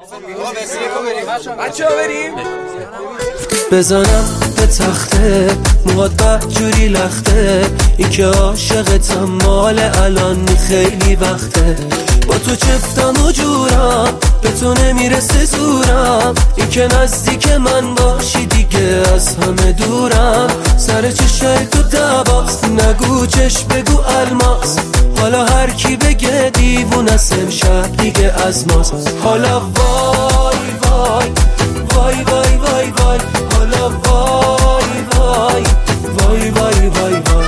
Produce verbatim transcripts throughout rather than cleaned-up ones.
بچه ها بریم بزنم به تخته موهات بدجوری لخته این که عاشقتم مال الان خیلی وقته با تو چفتم و جورم به تو نمیرسه زورم این که نزدیک من باشی دیگه از همه دورم سر چشای تو دواست نگو چش بگو الماس حالا هر کی بگه دیوونست امشب دیگه از ماست حالا وای وای وای وای وای وای حالا وای وای وای وای وای وای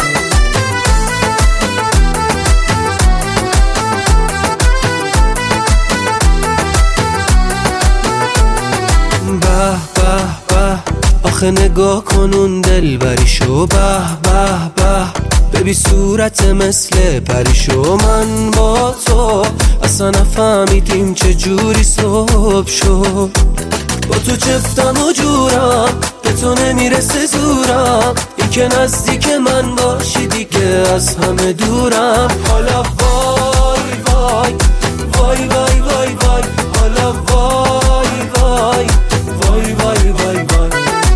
به به به آخه نگاه کن اون دلبریشو به به به ببی صورت مثل پریشو من با تو اصلا نفهمیدیم چه جوری صبح شد با تو چفتم و جورم به تو نمیرسه زورم این که نزدیک من باشی دیگه از همه دورم حالا وای وای وای وای وای وای حالا وای وای وای وای وای وای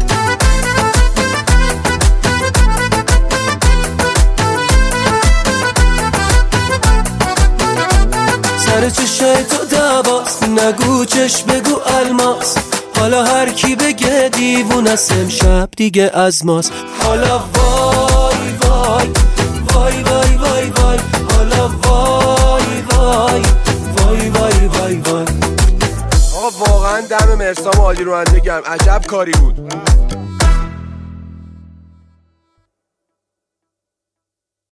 سر چشای تو دواست نگو چش بگو الماس حالا هر کی بگه دیوونست امشب دیگه از ماست حالا وای وای وای وای وای وای حالا وای وای وای وای وای وای آقا واقعا دم مرسام عالی رو انده گرم عجب کاری بود.